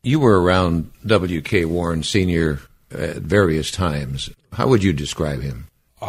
You were around W.K. Warren Sr. at various times. How would you describe him?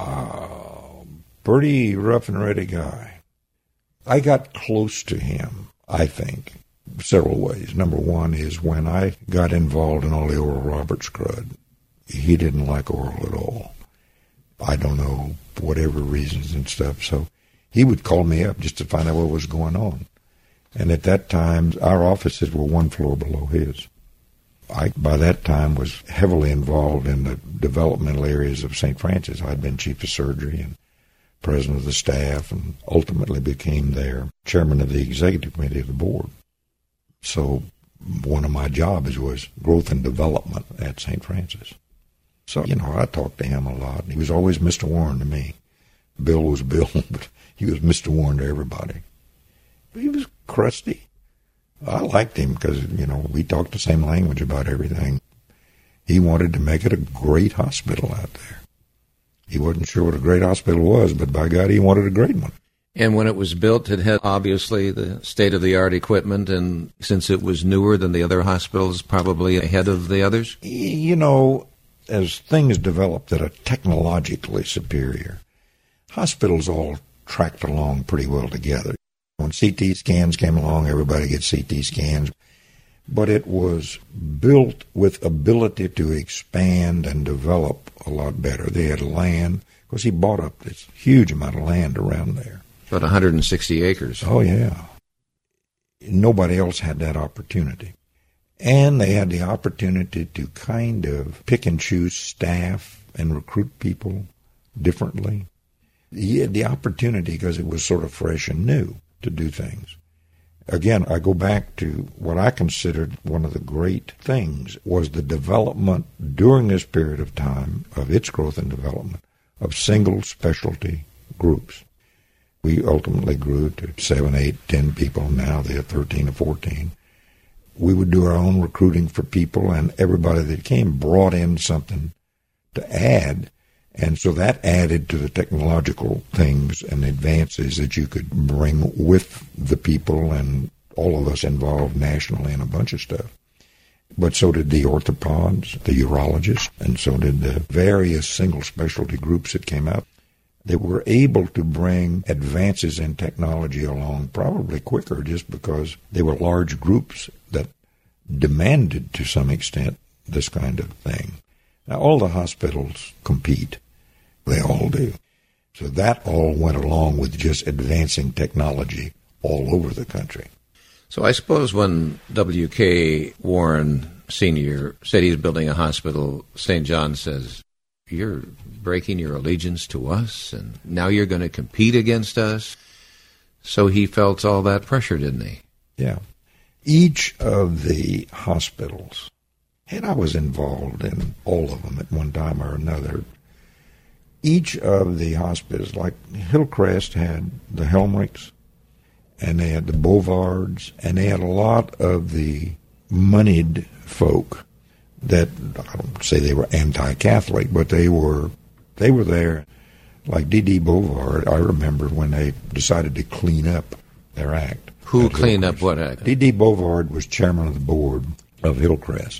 Pretty rough and ready guy. I got close to him, I think, several ways. Number one is when I got involved in all the Oral Roberts crud, he didn't like Oral at all. I don't know, whatever reasons and stuff. So he would call me up just to find out what was going on. And at that time, our offices were one floor below his. I, by that time, was heavily involved in the developmental areas of St. Francis. I'd been chief of surgery and president of the staff, and ultimately became their chairman of the executive committee of the board. So one of my jobs was growth and development at St. Francis. So, I talked to him a lot. He was always Mr. Warren to me. Bill was Bill, but he was Mr. Warren to everybody. He was crusty. I liked him because, we talked the same language about everything. He wanted to make it a great hospital out there. He wasn't sure what a great hospital was, but by God, he wanted a great one. And when it was built, it had obviously the state-of-the-art equipment, and since it was newer than the other hospitals, probably ahead of the others? As things developed that are technologically superior, hospitals all tracked along pretty well together. When CT scans came along, everybody gets CT scans. But it was built with ability to expand and develop a lot better. They had land, because he bought up this huge amount of land around there. About 160 acres. Oh, yeah. Nobody else had that opportunity. And they had the opportunity to kind of pick and choose staff and recruit people differently. He had the opportunity, because it was sort of fresh and new, to do things. Again, I go back to what I considered one of the great things was the development during this period of time of its growth and development of single specialty groups. We ultimately grew to 7, 8, 10 people. Now they have 13 or 14. We would do our own recruiting for people, and everybody that came brought in something to add. And so that added to the technological things and advances that you could bring with the people, and all of us involved nationally in a bunch of stuff. But so did the orthopods, the urologists, and so did the various single specialty groups that came out. They were able to bring advances in technology along probably quicker, just because they were large groups that demanded to some extent this kind of thing. Now, all the hospitals compete. They all do. So that all went along with just advancing technology all over the country. So I suppose when W.K. Warren Sr. said he's building a hospital, St. John says, "You're breaking your allegiance to us, and now you're going to compete against us." So he felt all that pressure, didn't he? Yeah. Each of the hospitals, and I was involved in all of them at one time or another, each of the hospitals, like Hillcrest had the Helmrichs, and they had the Bovards, and they had a lot of the moneyed folk that, I don't say they were anti-Catholic, but they were there. Like D.D. Bovard, I remember when they decided to clean up their act. Who cleaned up what act? D.D. Bovard was chairman of the board of Hillcrest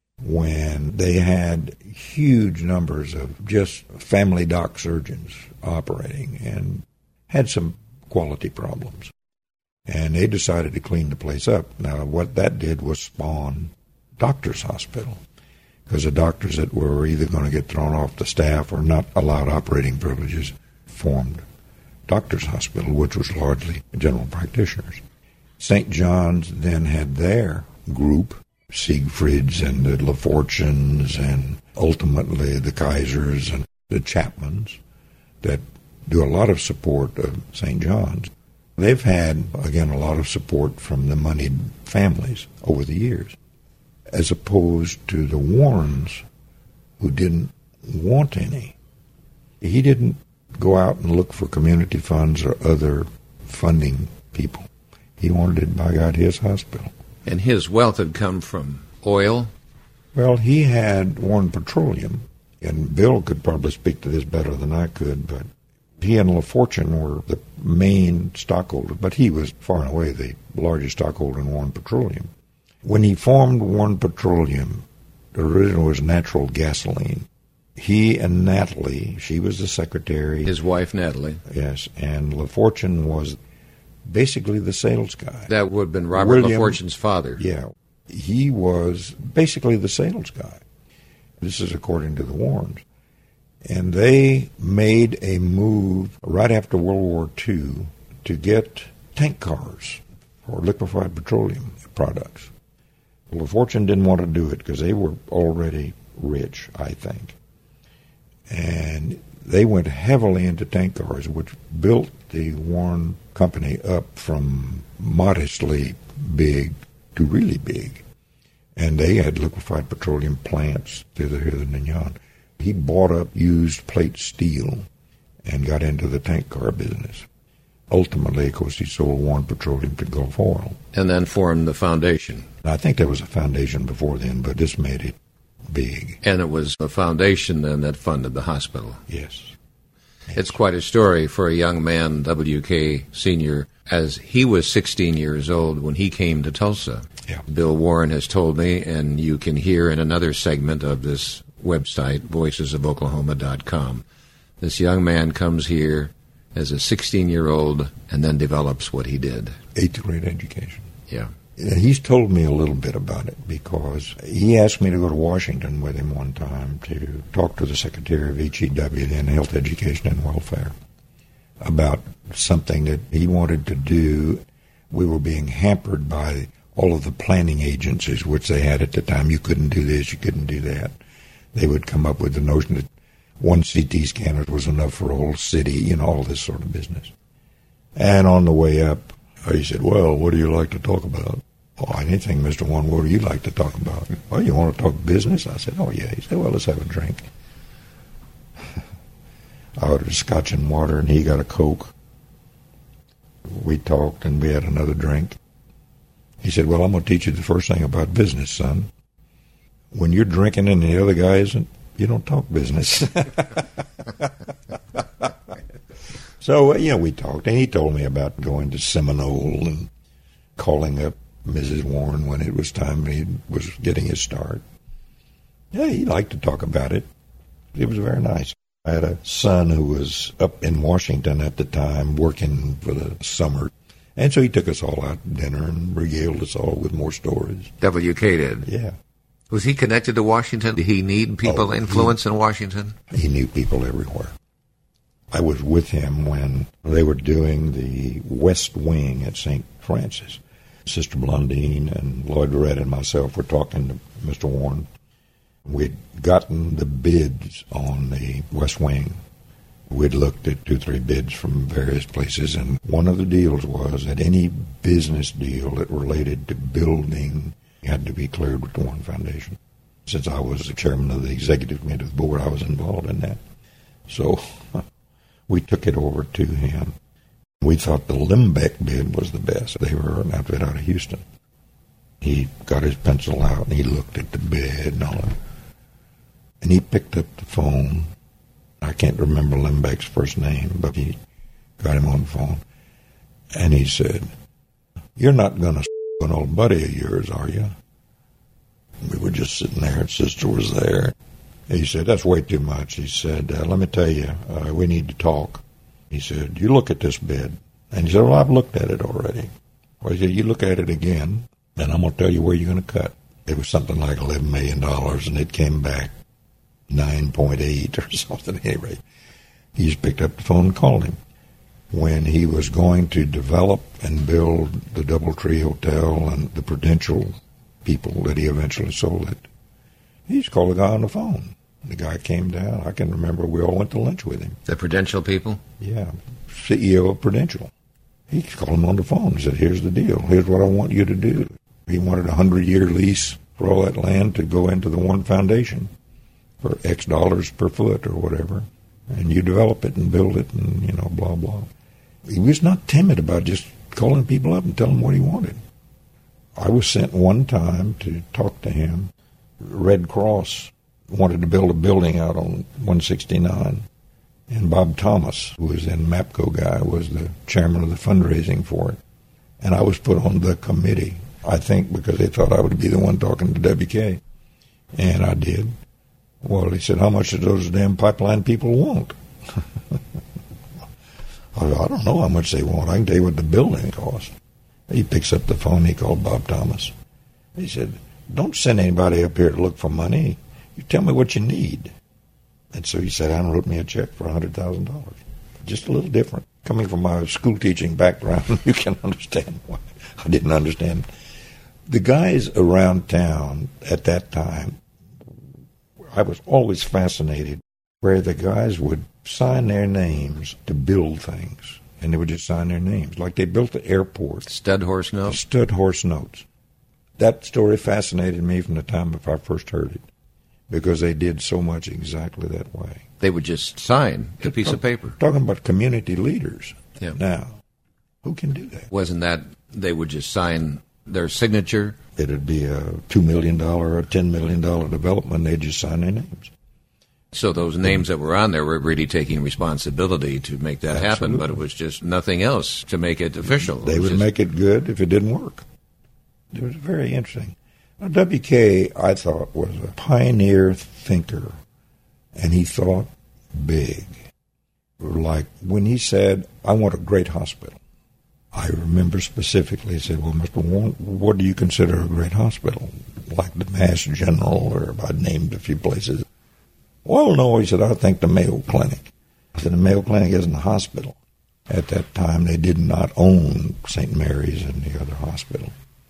when they had huge numbers of just family doc surgeons operating and had some quality problems. And they decided to clean the place up. Now, what that did was spawn Doctors Hospital, because the doctors that were either going to get thrown off the staff or not allowed operating privileges formed Doctors Hospital, which was largely general practitioners. St. John's then had their group, Siegfrieds and the LaFortunes and ultimately the Kaisers and the Chapmans, that do a lot of support of St. John's. They've had, again, a lot of support from the moneyed families over the years, as opposed to the Warrens, who didn't want any. He didn't go out and look for community funds or other funding people. He wanted it, by God, his hospital. And his wealth had come from oil? Well, he had Warren Petroleum, and Bill could probably speak to this better than I could, but he and LaFortune were the main stockholder, but he was far and away the largest stockholder in Warren Petroleum. When he formed Warren Petroleum, the original was Natural Gasoline. He and Natalie, she was the secretary. His wife, Natalie. Yes, and LaFortune was basically the sales guy. That would have been Robert William, LaFortune's father. Yeah, he was basically the sales guy. This is according to the Warrens. And they made a move right after World War II to get tank cars for liquefied petroleum products. LaFortune didn't want to do it because they were already rich, I think. And they went heavily into tank cars, which built the Warren Company up from modestly big to really big. And they had liquefied petroleum plants thither, hither, and yon. He bought up used plate steel and got into the tank car business. Ultimately, of course, he sold Warren Petroleum to Gulf Oil. And then formed the foundation. I think there was a foundation before then, but this made it big. And it was the foundation then that funded the hospital. Yes. It's quite a story for a young man, W.K. Sr., as he was 16 years old when he came to Tulsa. Yeah. Bill Warren has told me, and you can hear in another segment of this website, voicesofoklahoma.com. This young man comes here as a 16-year-old and then develops what he did. 8th grade education. Yeah. He's told me a little bit about it because he asked me to go to Washington with him one time to talk to the Secretary of HEW, then Health, Education, and Welfare, about something that he wanted to do. We were being hampered by all of the planning agencies, which they had at the time. You couldn't do this, you couldn't do that. They would come up with the notion that one CT scanner was enough for a whole city, all this sort of business. And on the way up, he said, well, what do you like to talk about? Oh, anything, Mr. Warren, what do you like to talk about? Oh, you want to talk business? I said, oh, yeah. He said, well, let's have a drink. I ordered a scotch and water, and he got a Coke. We talked, and we had another drink. He said, well, I'm going to teach you the first thing about business, son. When you're drinking and the other guy isn't, you don't talk business. So, we talked, and he told me about going to Seminole and calling up Mrs. Warren when it was time he was getting his start. Yeah, he liked to talk about it. It was very nice. I had a son who was up in Washington at the time working for the summer, and so he took us all out to dinner and regaled us all with more stories. W.K. did? Yeah. Was he connected to Washington? Did he need people influence in Washington? He knew people everywhere. I was with him when they were doing the West Wing at St. Francis. Sister Blondine and Lloyd Dorette and myself were talking to Mr. Warren. We'd gotten the bids on the West Wing. We'd looked at 2-3 bids from various places, and one of the deals was that any business deal that related to building had to be cleared with the Warren Foundation. Since I was the chairman of the executive committee of the board, I was involved in that. So we took it over to him. We thought the Limbeck bid was the best. They were an outfit out of Houston. He got his pencil out, and he looked at the bid and all that. And he picked up the phone. I can't remember Limbeck's first name, but he got him on the phone. And he said, you're not going to an old buddy of yours, are you? We were just sitting there, and Sister was there. He said, that's way too much. He said, let me tell you, we need to talk. He said, you look at this bid. And he said, well, I've looked at it already. Well, he said, you look at it again, and I'm going to tell you where you're going to cut. It was something like $11 million, and it came back 9.8 or something. At any rate, he just picked up the phone and called him. When he was going to develop and build the DoubleTree Hotel and the Prudential people that he eventually sold it, he just called the guy on the phone. The guy came down. I can remember we all went to lunch with him. The Prudential people? Yeah, CEO of Prudential. He called him on the phone and said, here's the deal. Here's what I want you to do. He wanted a 100-year lease for all that land to go into the Warren Foundation for X dollars per foot or whatever. And you develop it and build it and, blah, blah. He was not timid about just calling people up and telling them what he wanted. I was sent one time to talk to him. Red Cross wanted to build a building out on 169. And Bob Thomas, who was then MAPCO guy, was the chairman of the fundraising for it. And I was put on the committee. I think because they thought I would be the one talking to WK. And I did. Well, he said, how much do those damn pipeline people want? I don't know how much they want. I can tell you what the building costs. He picks up the phone. He called Bob Thomas. He said, don't send anybody up here to look for money. You tell me what you need. And so he sat down and wrote me a check for $100,000. Just a little different. Coming from my school teaching background, you can understand why I didn't understand. The guys around town at that time, I was always fascinated where the guys would sign their names to build things. And they would just sign their names. Like they built the airport. Stud horse notes? Stud horse notes. That story fascinated me from the time I first heard it, because they did so much exactly that way. They would just sign a piece of paper. Talking about community leaders. Yeah. Now, who can do that? Wasn't that they would just sign their signature? It'd be a $2 million or a $10 million development. They'd just sign their names. So those names that were on there were really taking responsibility to make that happen, but it was just nothing else to make it official. They would make it good if it didn't work. It was very interesting. Now, WK, I thought, was a pioneer thinker, and he thought big. Like when he said, I want a great hospital. I remember specifically, he said, well, Mr. Warren, what do you consider a great hospital? Like the Mass General, or I named a few places. Well, no, he said, I think the Mayo Clinic. I said, the Mayo Clinic isn't a hospital. At that time, they did not own St. Mary's and the other hospital.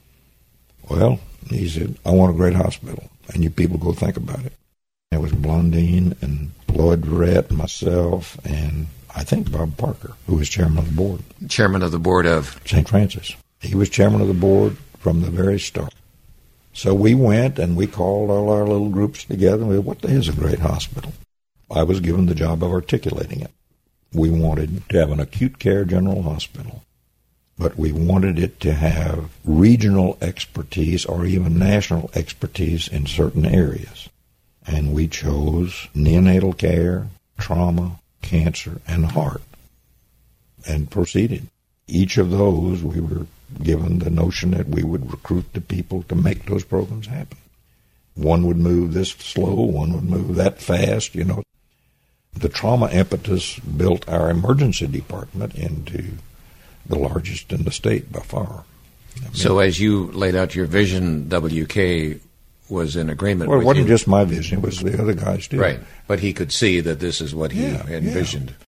Well, he said, I want a great hospital, and you people go think about it. It was Blondine and Lloyd Verrett and myself and I think Bob Parker, who was chairman of the board. Chairman of the board of? St. Francis. He was chairman of the board from the very start. So we went and we called all our little groups together and we said, what is a great hospital? I was given the job of articulating it. We wanted to have an acute care general hospital, but we wanted it to have regional expertise or even national expertise in certain areas. And we chose neonatal care, trauma, cancer, and heart, and proceeded. Each of those, we were given the notion that we would recruit the people to make those programs happen. One would move this slow, one would move that fast, you know. The trauma impetus built our emergency department into the largest in the state by far. So as you laid out your vision, WK was in agreement with you. Well, it wasn't just my vision, it was the other guys too. Right, but he could see that this is what he envisioned.